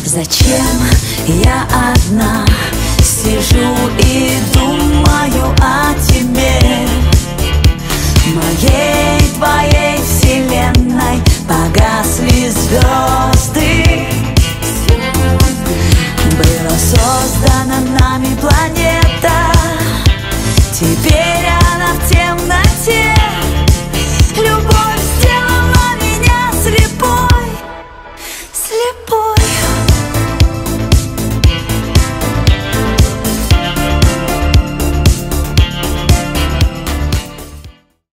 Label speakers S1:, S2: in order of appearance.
S1: Зачем я одна сижу и думаю о тебе? Моей, твоей вселенной погасли звезды. Была создана нами планета, тебе